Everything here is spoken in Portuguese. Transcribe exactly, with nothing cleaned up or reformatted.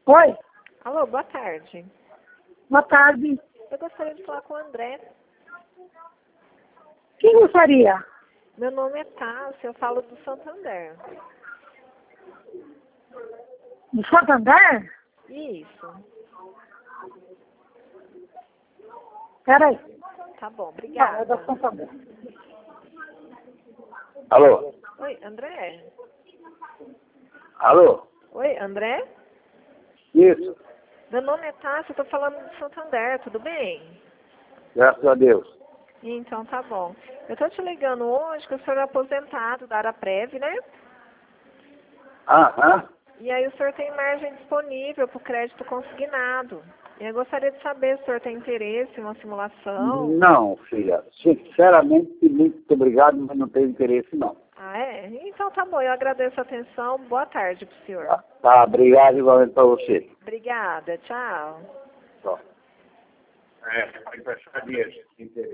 Oi, Alô, boa tarde. boa tarde. Eu gostaria de falar com o André. Quem gostaria? Meu nome é Tássia, eu falo do Santander. Do Santander? Isso. Peraí. Tá bom, Não, é obrigada. da Santander. Alô? Oi, André? Alô? Oi, André? Isso, Meu nome é Tássia, eu tô falando do Santander, tudo bem? graças a Deus. Então tá bom. Eu tô te ligando hoje que o senhor é aposentado da Araprev, né? Aham. E aí o senhor tem margem disponível para o crédito consignado. E eu gostaria de saber se o senhor tem interesse em uma simulação. Não, filha. Sinceramente, muito obrigado, mas não tenho interesse, não. Ah, é? Então tá bom, eu agradeço a atenção. Boa tarde pro senhor. Tá, tá, obrigado igualmente para você. Obrigada, tchau. Só. É, vai emprestar dinheiro. Interesse.